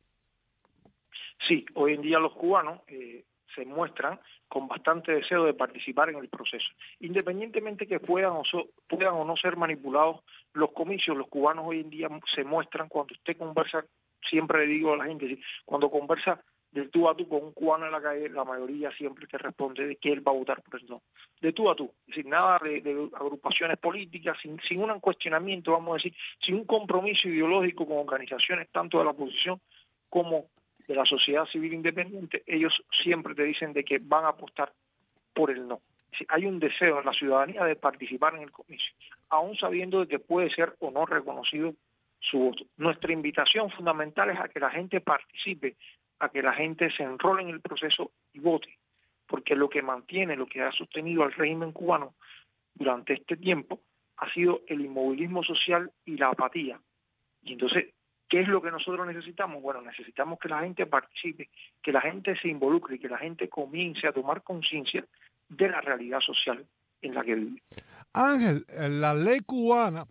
Sí, hoy en día los cubanos eh, se muestran con bastante deseo de participar en el proceso. Independientemente que puedan o, so, puedan o no ser manipulados los comicios, los cubanos hoy en día se muestran, cuando usted conversa, siempre le digo a la gente, cuando conversa de tú a tú con un cubano en la calle, la mayoría siempre te responde de que él va a votar por el no. De tú a tú, sin nada de, de agrupaciones políticas, sin, sin un cuestionamiento, vamos a decir, sin un compromiso ideológico con organizaciones tanto de la oposición como de la sociedad civil independiente, ellos siempre te dicen de que van a apostar por el no. Hay un deseo en la ciudadanía de participar en el comicio, aún sabiendo de que puede ser o no reconocido su voto. Nuestra invitación fundamental es a que la gente participe, a que la gente se enrole en el proceso y vote, porque lo que mantiene, lo que ha sostenido al régimen cubano durante este tiempo ha sido el inmovilismo social y la apatía. Y entonces, ¿qué es lo que nosotros necesitamos? Bueno, necesitamos que la gente participe, que la gente se involucre y que la gente comience a tomar conciencia de la realidad social en la que vive. Ángel, la ley cubana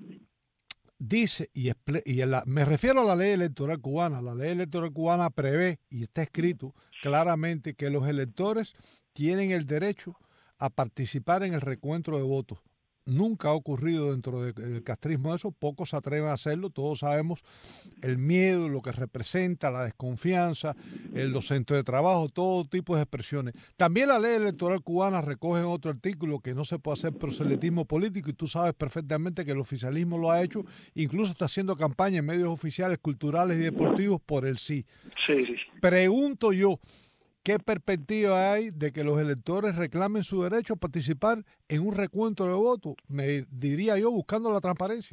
dice, y, y la, me refiero a la ley electoral cubana, la ley electoral cubana prevé, y está escrito claramente, que los electores tienen el derecho a participar en el recuento de votos. nunca ha ocurrido dentro de, del castrismo eso, pocos se atreven a hacerlo, todos sabemos el miedo, lo que representa, la desconfianza, el, los centros de trabajo, todo tipo de expresiones. También la ley electoral cubana recoge en otro artículo que no se puede hacer proselitismo político y tú sabes perfectamente que el oficialismo lo ha hecho, incluso está haciendo campaña en medios oficiales, culturales y deportivos por el sí. Sí, sí. Pregunto yo, ¿qué perspectiva hay de que los electores reclamen su derecho a participar en un recuento de votos? Me diría yo, buscando la transparencia.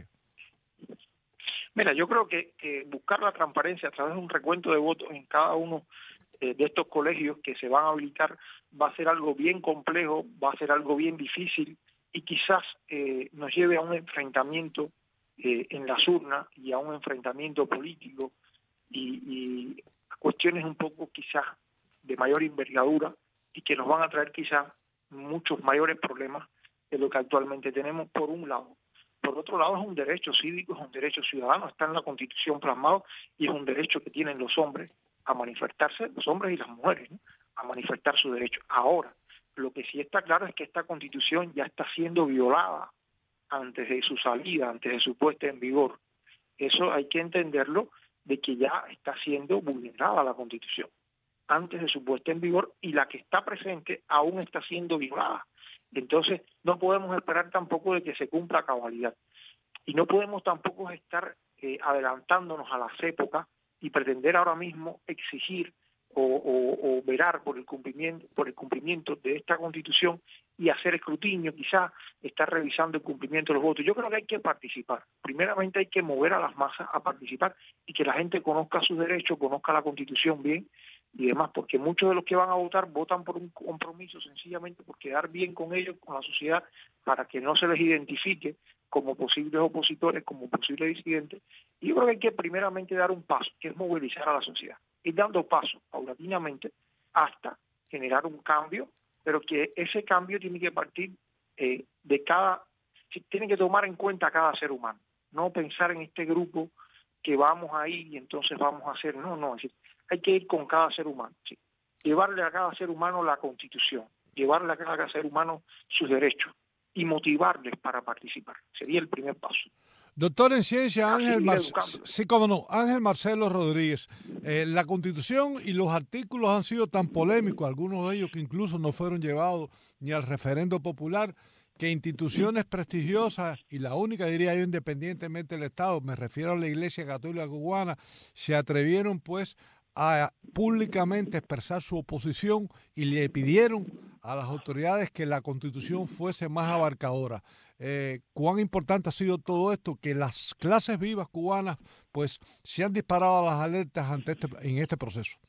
Mira, yo creo que, que buscar la transparencia a través de un recuento de votos en cada uno eh, de estos colegios que se van a habilitar va a ser algo bien complejo, va a ser algo bien difícil y quizás eh, nos lleve a un enfrentamiento eh, en las urnas y a un enfrentamiento político y, y a cuestiones un poco quizás de mayor envergadura y que nos van a traer quizás muchos mayores problemas de lo que actualmente tenemos, por un lado. Por otro lado, es un derecho cívico, es un derecho ciudadano, está en la Constitución plasmado y es un derecho que tienen los hombres a manifestarse, los hombres y las mujeres, ¿no?, a manifestar su derecho. Ahora, lo que sí está claro es que esta Constitución ya está siendo violada antes de su salida, antes de su puesta en vigor. Eso hay que entenderlo, de que ya está siendo vulnerada la Constitución antes de su puesta en vigor y la que está presente aún está siendo violada. Entonces no podemos esperar tampoco de que se cumpla a cabalidad y no podemos tampoco estar eh, adelantándonos a las épocas y pretender ahora mismo exigir o, o, o velar por el cumplimiento por el cumplimiento de esta Constitución y hacer escrutinio, quizás estar revisando el cumplimiento de los votos. Yo creo que hay que participar. Primeramente hay que mover a las masas a participar y que la gente conozca sus derechos, conozca la Constitución bien y demás, porque muchos de los que van a votar votan por un compromiso sencillamente por quedar bien con ellos, con la sociedad, para que no se les identifique como posibles opositores, como posibles disidentes. Y yo creo que hay que primeramente dar un paso, que es movilizar a la sociedad, ir dando paso paulatinamente hasta generar un cambio, pero que ese cambio tiene que partir eh, de cada, tiene que tomar en cuenta a cada ser humano, no pensar en este grupo que vamos ahí y entonces vamos a hacer, no, no, es decir, hay que ir con cada ser humano, ¿sí?, llevarle a cada ser humano la Constitución, llevarle a cada ser humano sus derechos y motivarles para participar. Sería el primer paso. Doctor en Ciencia, Ángel, Mar sí, cómo no, Ángel Marcelo Rodríguez, eh, la Constitución y los artículos han sido tan polémicos, algunos de ellos que incluso no fueron llevados ni al referendo popular, que instituciones prestigiosas, y la única, diría yo, independientemente del Estado, me refiero a la Iglesia Católica Cubana, se atrevieron pues a públicamente expresar su oposición y le pidieron a las autoridades que la Constitución fuese más abarcadora. Eh, ¿Cuán importante ha sido todo esto? Que las clases vivas cubanas pues se han disparado las alertas ante este, en este proceso.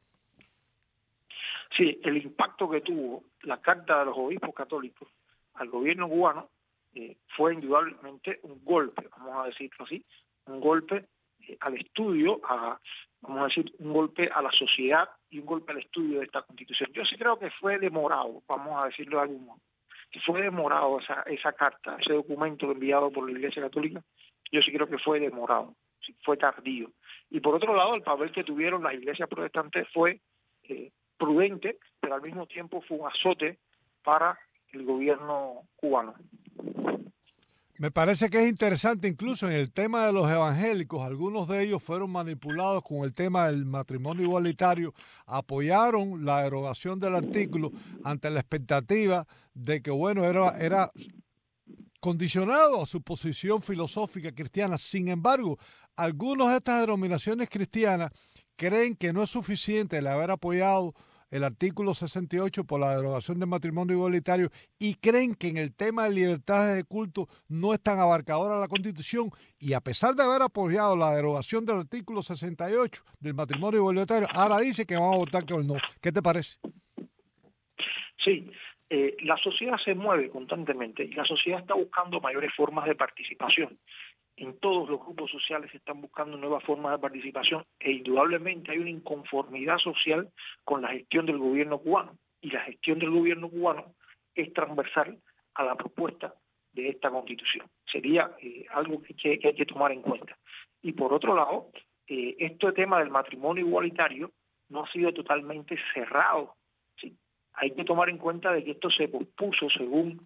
Sí, el impacto que tuvo la Carta de los Obispos Católicos al gobierno cubano eh, fue indudablemente un golpe, vamos a decirlo así, un golpe eh, al estudio, a, vamos a decir, un golpe a la sociedad y un golpe al estudio de esta Constitución. Yo sí creo que fue demorado, vamos a decirlo de algún modo, que fue demorado esa, esa carta, ese documento enviado por la Iglesia Católica, yo sí creo que fue demorado, sí, fue tardío. Y por otro lado, el papel que tuvieron las iglesias protestantes fue eh, prudente, pero al mismo tiempo fue un azote para el gobierno cubano. Me parece que es interesante incluso en el tema de los evangélicos, algunos de ellos fueron manipulados con el tema del matrimonio igualitario, apoyaron la derogación del artículo ante la expectativa de que, bueno, era, era condicionado a su posición filosófica cristiana. Sin embargo, algunas de estas denominaciones cristianas creen que no es suficiente el haber apoyado el artículo sesenta y ocho por la derogación del matrimonio igualitario y creen que en el tema de libertades de culto no es tan abarcadora la Constitución y a pesar de haber apoyado la derogación del artículo sesenta y ocho del matrimonio igualitario, ahora dice que van a votar que no. ¿Qué te parece? Sí, eh, la sociedad se mueve constantemente y la sociedad está buscando mayores formas de participación. En todos los grupos sociales se están buscando nuevas formas de participación e indudablemente hay una inconformidad social con la gestión del gobierno cubano y la gestión del gobierno cubano es transversal a la propuesta de esta Constitución. Sería eh, algo que, que, que hay que tomar en cuenta. Y por otro lado, eh, este tema del matrimonio igualitario no ha sido totalmente cerrado, ¿sí? Hay que tomar en cuenta de que esto se pospuso según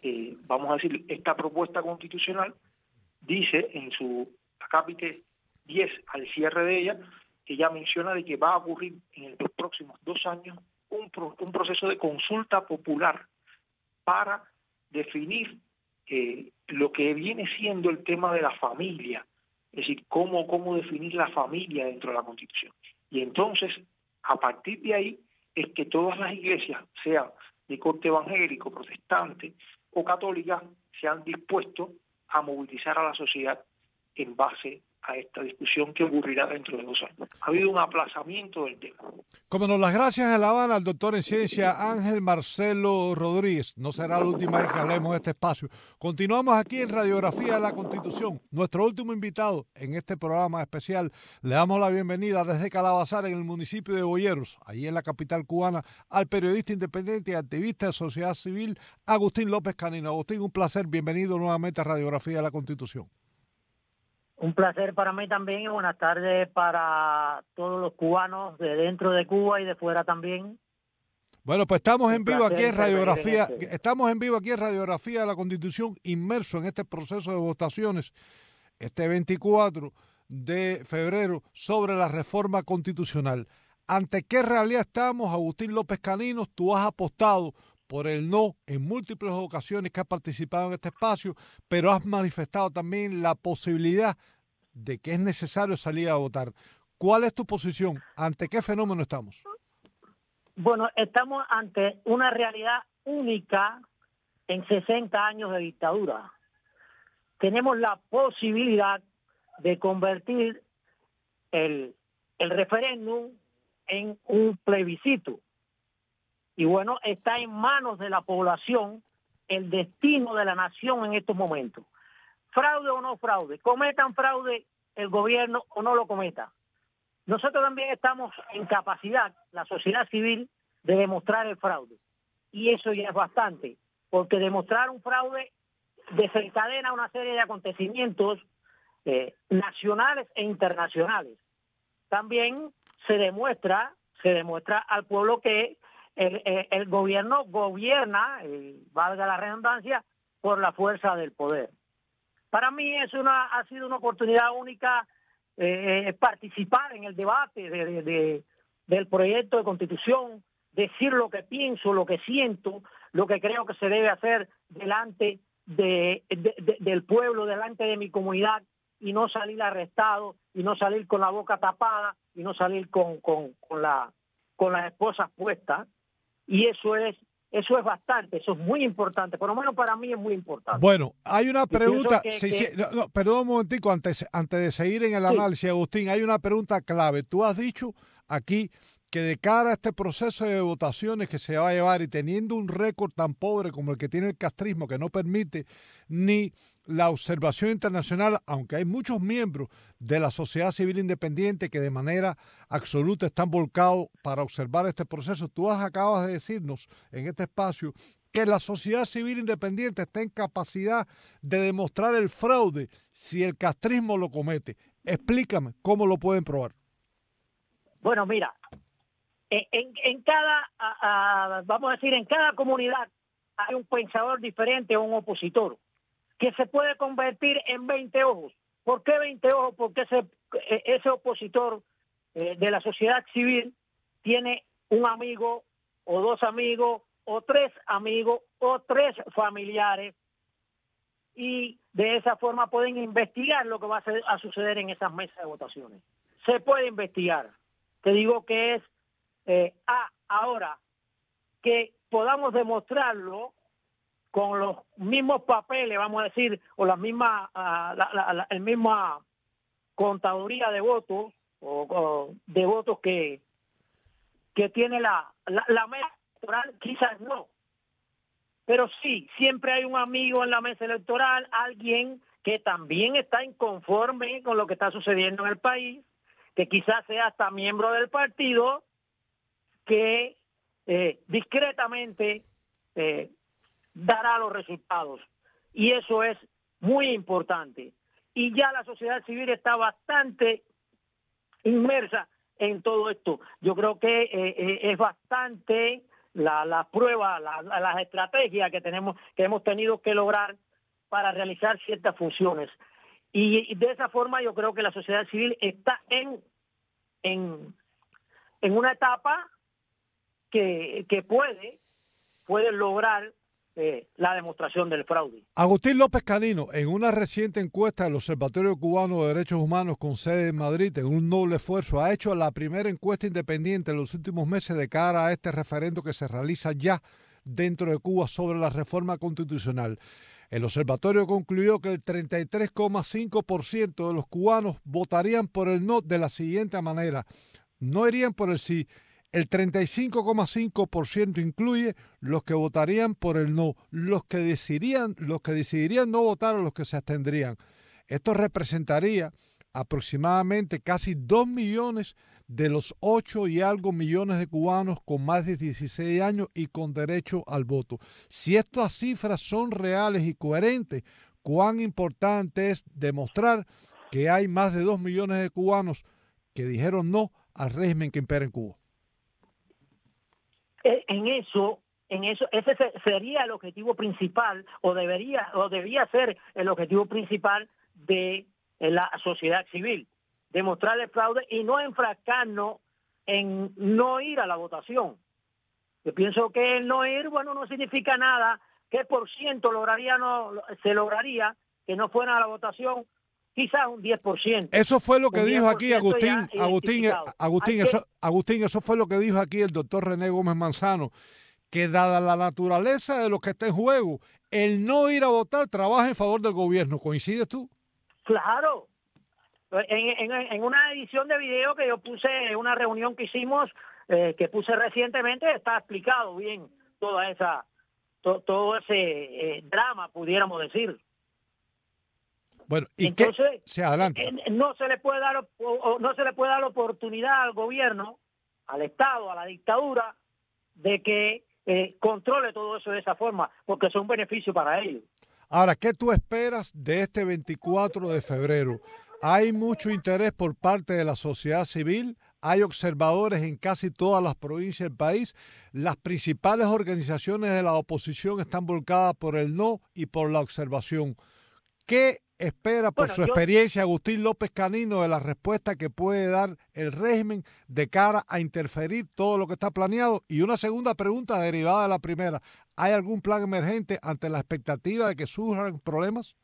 eh, vamos a decir, esta propuesta constitucional dice en su acápite diez, al cierre de ella, que ya menciona de que va a ocurrir en los próximos dos años un, pro, un proceso de consulta popular para definir eh, lo que viene siendo el tema de la familia, es decir, cómo, cómo definir la familia dentro de la Constitución. Y entonces, a partir de ahí, es que todas las iglesias, sean de corte evangélico, protestante o católica, se han dispuesto a movilizar a la sociedad en base a esta discusión que ocurrirá dentro de dos años. Ha habido un aplazamiento del tema. Como nos las gracias en La Habana al doctor en ciencia Ángel Marcelo Rodríguez. No será la última vez que hablemos de este espacio. Continuamos aquí en Radiografía de la Constitución. Nuestro último invitado en este programa especial, le damos la bienvenida desde Calabazar, en el municipio de Boyeros, ahí en la capital cubana, al periodista independiente y activista de sociedad civil Agustín López Canino. Agustín, un placer. Bienvenido nuevamente a Radiografía de la Constitución. Un placer para mí también y buenas tardes para todos los cubanos de dentro de Cuba y de fuera también. Bueno, pues estamos en vivo aquí en Radiografía, estamos en vivo aquí en Radiografía de la Constitución, inmerso en este proceso de votaciones este veinticuatro de febrero sobre la reforma constitucional. ¿Ante qué realidad estamos, Agustín López Caninos? Tú has apostado por el no en múltiples ocasiones que has participado en este espacio, pero has manifestado también la posibilidad de que es necesario salir a votar. ¿Cuál es tu posición? ¿Ante qué fenómeno estamos? Bueno, estamos ante una realidad única en sesenta años de dictadura. Tenemos la posibilidad de convertir el, el referéndum en un plebiscito. Y bueno, está en manos de la población el destino de la nación en estos momentos. Fraude o no fraude, cometan fraude el gobierno o no lo cometa. Nosotros también estamos en capacidad, la sociedad civil, de demostrar el fraude. Y eso ya es bastante, porque demostrar un fraude desencadena una serie de acontecimientos eh, nacionales e internacionales. También se demuestra, se demuestra al pueblo que El, el, el gobierno gobierna, eh, valga la redundancia, por la fuerza del poder. Para mí es una ha sido una oportunidad única eh, participar en el debate de, de, de, del proyecto de Constitución, decir lo que pienso, lo que siento, lo que creo que se debe hacer delante de, de, de, del pueblo, delante de mi comunidad, y no salir arrestado, y no salir con la boca tapada, y no salir con, con, con, la, con las esposas puestas. Y eso es eso es bastante, eso es muy importante, por lo menos para mí es muy importante. Bueno, hay una pregunta, que, sí, que... sí, no, no, perdón un momentico, antes, antes de seguir en el análisis, sí. Agustín, hay una pregunta clave. Tú has dicho aquí que de cara a este proceso de votaciones que se va a llevar y teniendo un récord tan pobre como el que tiene el castrismo, que no permite ni la observación internacional, aunque hay muchos miembros de la sociedad civil independiente que de manera absoluta están volcados para observar este proceso, tú acabas de decirnos en este espacio que la sociedad civil independiente está en capacidad de demostrar el fraude si el castrismo lo comete. Explícame cómo lo pueden probar. Bueno, mira, En, en cada, a, a, vamos a decir, en cada comunidad hay un pensador diferente o un opositor que se puede convertir en veinte ojos. ¿Por qué veinte ojos? Porque ese, ese opositor eh, de la sociedad civil tiene un amigo o dos amigos o tres amigos o tres familiares y de esa forma pueden investigar lo que va a, ser, a suceder en esas mesas de votaciones. Se puede investigar. Te digo que es Eh, ah, ahora, que podamos demostrarlo con los mismos papeles, vamos a decir, o la misma, uh, la, la, la el misma contaduría de votos, o, o de votos que, que tiene la, la, la mesa electoral, quizás no. Pero sí, siempre hay un amigo en la mesa electoral, alguien que también está inconforme con lo que está sucediendo en el país, que quizás sea hasta miembro del partido, que eh, discretamente eh, dará los resultados. Y eso es muy importante. Y ya la sociedad civil está bastante inmersa en todo esto. Yo creo que eh, eh, es bastante la, la prueba, la, las estrategias que tenemos, que hemos tenido que lograr para realizar ciertas funciones. Y, y de esa forma yo creo que la sociedad civil está en, en, en una etapa que, que puede, puede lograr eh, la demostración del fraude. Agustín López Canino, en una reciente encuesta del Observatorio Cubano de Derechos Humanos con sede en Madrid, en un noble esfuerzo, ha hecho la primera encuesta independiente en los últimos meses de cara a este referendo que se realiza ya dentro de Cuba sobre la reforma constitucional. El observatorio concluyó que el treinta y tres coma cinco por ciento de los cubanos votarían por el no de la siguiente manera. No irían por el sí. El treinta y cinco coma cinco por ciento incluye los que votarían por el no, los que decidirían, los que decidirían no votar o los que se abstendrían. Esto representaría aproximadamente casi dos millones de los ocho y algo millones de cubanos con más de dieciséis años y con derecho al voto. Si estas cifras son reales y coherentes, cuán importante es demostrar que hay más de dos millones de cubanos que dijeron no al régimen que impera en Cuba. En eso, en eso, ese sería el objetivo principal, o debería, o debería ser el objetivo principal de la sociedad civil, demostrar el fraude y no enfrascarnos en no ir a la votación. Yo pienso que el no ir, bueno, no significa nada. ¿Qué por ciento lograría no se lograría que no fuera a la votación? Quizás un diez por ciento. Eso fue lo que dijo aquí Agustín, Agustín, Agustín, eso, Agustín, eso fue lo que dijo aquí el doctor René Gómez Manzano, que dada la naturaleza de lo que está en juego, el no ir a votar trabaja en favor del gobierno. ¿Coincides tú? Claro. En, en, en una edición de video que yo puse, en una reunión que hicimos, eh, que puse recientemente, está explicado bien toda esa, to, todo ese eh, drama, pudiéramos decir. Bueno, ¿y entonces qué? Se adelanta. Eh, no se le puede dar o, o, no se le puede dar la oportunidad al gobierno, al Estado, a la dictadura, de que eh, controle todo eso de esa forma, porque es un beneficio para ellos. Ahora, ¿qué tú esperas de este veinticuatro de febrero? Hay mucho interés por parte de la sociedad civil, hay observadores en casi todas las provincias del país, las principales organizaciones de la oposición están volcadas por el no y por la observación. ¿Qué espera por bueno, su yo... experiencia Agustín López Canino de la respuesta que puede dar el régimen de cara a interferir todo lo que está planeado? Y una segunda pregunta derivada de la primera, ¿hay algún plan emergente ante la expectativa de que surjan problemas?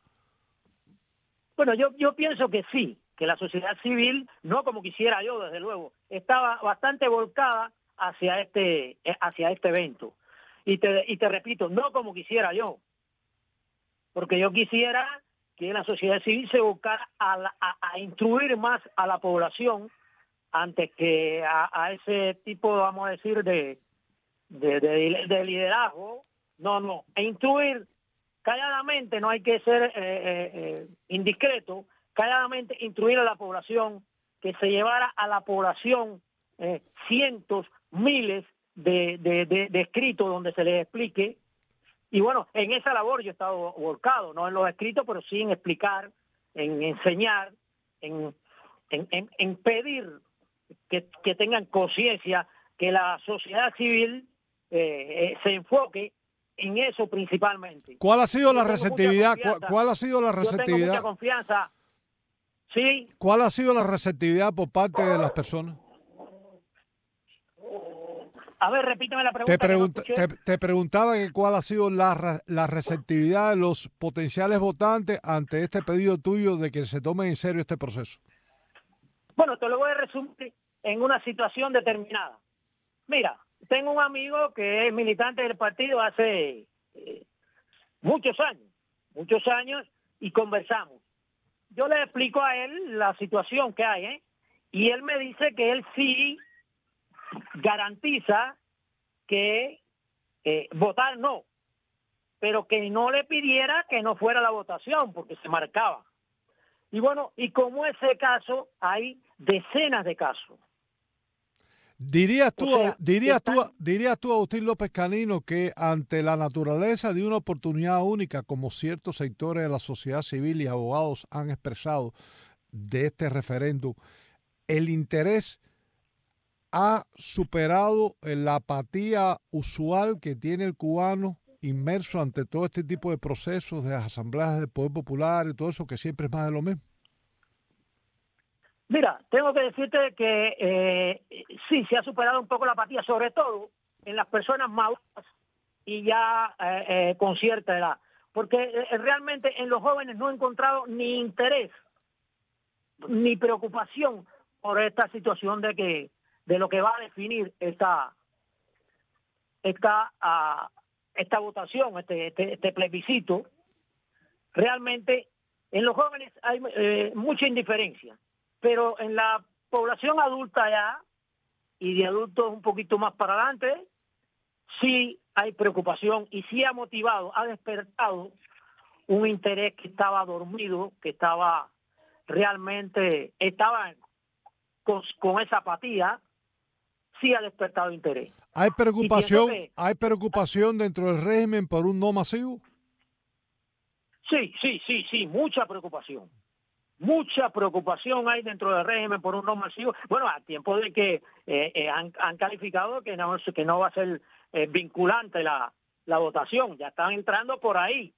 Bueno, yo, yo pienso que sí, que la sociedad civil, no como quisiera yo, desde luego, estaba bastante volcada hacia este, hacia este evento. Y te, y te repito, no como quisiera yo, porque yo quisiera que la sociedad civil se buscara a, la, a, a instruir más a la población antes que a, a ese tipo, vamos a decir, de, de, de, de liderazgo. No, no, a instruir calladamente, no hay que ser eh, eh, eh, indiscreto, calladamente instruir a la población, que se llevara a la población eh, cientos, miles de, de, de, de escritos donde se les explique. Y bueno, en esa labor yo he estado volcado, no en los escritos, pero sí en explicar, en enseñar, en, en, en, en pedir que, que tengan conciencia, que la sociedad civil eh, eh, se enfoque en eso principalmente. ¿Cuál ha sido la receptividad? ¿Cuál, ¿Cuál ha sido la receptividad? Yo tengo mucha confianza. Sí. ¿Cuál ha sido la receptividad por parte de las personas? A ver, repíteme la pregunta. Te, pregunta, no te, te preguntaba que cuál ha sido la, la receptividad de los potenciales votantes ante este pedido tuyo de que se tome en serio este proceso. Bueno, te lo voy a resumir en una situación determinada. Mira, tengo un amigo que es militante del partido hace eh, muchos años, muchos años, y conversamos. Yo le explico a él la situación que hay, ¿eh? Y él me dice que él sí garantiza que eh, votar no, pero que no le pidiera que no fuera la votación, porque se marcaba. Y bueno, y como ese caso, hay decenas de casos. ¿Dirías tú, o sea, dirías, están... tú, dirías tú, Agustín López Canino, que ante la naturaleza de una oportunidad única, como ciertos sectores de la sociedad civil y abogados han expresado de este referéndum, el interés ha superado la apatía usual que tiene el cubano inmerso ante todo este tipo de procesos de las asambleas del poder popular y todo eso, que siempre es más de lo mismo? Mira, tengo que decirte que eh, sí, se ha superado un poco la apatía, sobre todo en las personas maduras y ya eh, eh, con cierta edad, porque eh, realmente en los jóvenes no he encontrado ni interés ni preocupación por esta situación de que de lo que va a definir esta esta uh, esta votación, este, este este plebiscito. Realmente en los jóvenes hay eh, mucha indiferencia, pero en la población adulta ya y de adultos un poquito más para adelante sí hay preocupación y sí ha motivado, ha despertado un interés que estaba dormido, que estaba realmente, estaba con, con esa apatía, sí ha despertado interés. ¿Hay preocupación, que, ¿hay preocupación dentro del régimen por un no masivo? Sí, sí, sí, sí, mucha preocupación. Mucha preocupación hay dentro del régimen por un no masivo. Bueno, a tiempo de que eh, eh, han, han calificado que no, que no va a ser eh, vinculante la, la votación. Ya están entrando por ahí.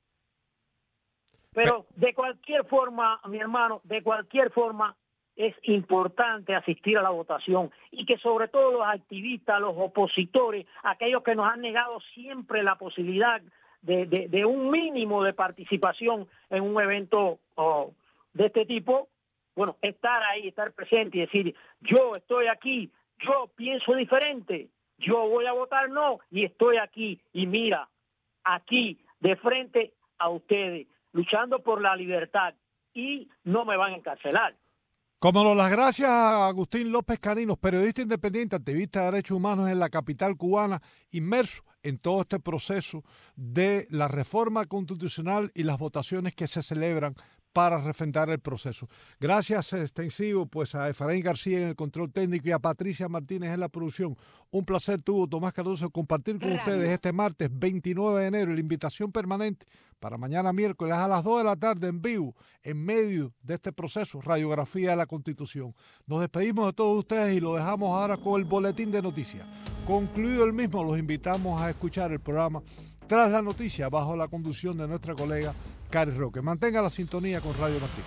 Pero de cualquier forma, mi hermano, de cualquier forma es importante asistir a la votación y que sobre todo los activistas, los opositores, aquellos que nos han negado siempre la posibilidad de, de, de un mínimo de participación en un evento oh, de este tipo, bueno, estar ahí, estar presente y decir, yo estoy aquí, yo pienso diferente, yo voy a votar no y estoy aquí y mira, aquí de frente a ustedes, luchando por la libertad y no me van a encarcelar. Como no, las gracias a Agustín López Caninos, periodista independiente, activista de derechos humanos en la capital cubana, inmerso en todo este proceso de la reforma constitucional y las votaciones que se celebran para refrendar el proceso. Gracias extensivo pues a Efraín García en el control técnico y a Patricia Martínez en la producción. Un placer tuvo Tomás Cardoso compartir con Radio. ustedes este martes veintinueve de enero la invitación permanente para mañana miércoles a las dos de la tarde en vivo, en medio de este proceso, Radiografía de la Constitución. Nos despedimos de todos ustedes y lo dejamos ahora con el boletín de noticias. Concluido el mismo, los invitamos a escuchar el programa Tras la Noticia bajo la conducción de nuestra colega Cari Roque. Mantenga la sintonía con Radio Martí.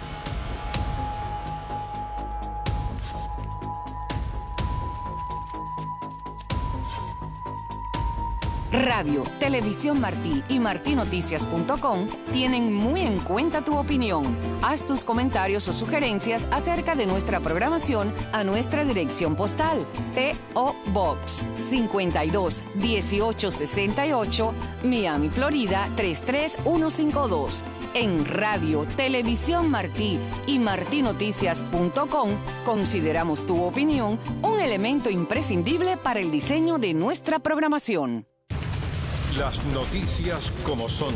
Radio, Televisión Martí y martí noticias punto com tienen muy en cuenta tu opinión. Haz tus comentarios o sugerencias acerca de nuestra programación a nuestra dirección postal P O Box cincuenta y dos dieciocho sesenta y ocho, Miami, Florida tres tres uno cinco dos. En Radio, Televisión Martí y martí noticias punto com consideramos tu opinión un elemento imprescindible para el diseño de nuestra programación. Las noticias como son.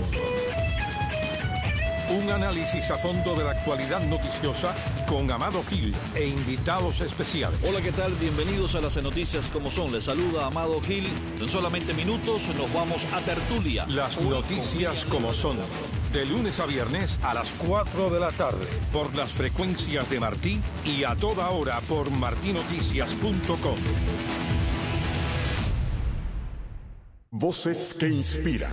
Un análisis a fondo de la actualidad noticiosa con Amado Gil e invitados especiales. Hola, ¿qué tal? Bienvenidos a las noticias como son. Les saluda Amado Gil. En solamente minutos nos vamos a tertulia. Las noticias como son. De lunes a viernes a las cuatro de la tarde. Por las frecuencias de Martí y a toda hora por martí noticias punto com. Voces que inspiran.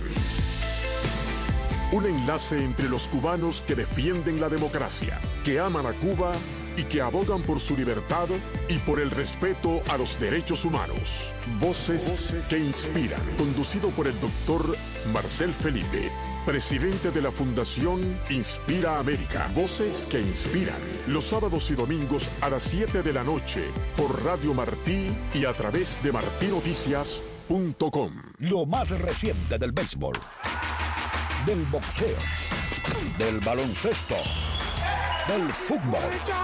Un enlace entre los cubanos que defienden la democracia, que aman a Cuba y que abogan por su libertad y por el respeto a los derechos humanos. Voces, Voces que inspiran. Conducido por el doctor Marcel Felipe, presidente de la Fundación Inspira América. Voces que inspiran. Los sábados y domingos a las siete de la noche por Radio Martí y a través de martí noticias punto com. Lo más reciente del béisbol, del boxeo, del baloncesto, del fútbol.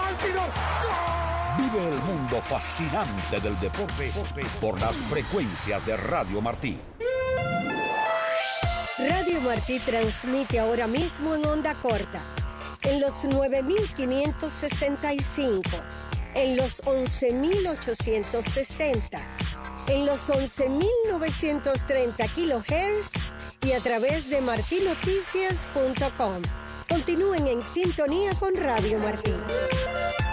Vive el mundo fascinante del deporte por las frecuencias de Radio Martí. Radio Martí transmite ahora mismo en onda corta, en los nueve mil quinientos sesenta y cinco, en los once mil ochocientos sesenta, en los once mil novecientos treinta kilohertz y a través de martí noticias punto com. Continúen en sintonía con Radio Martí.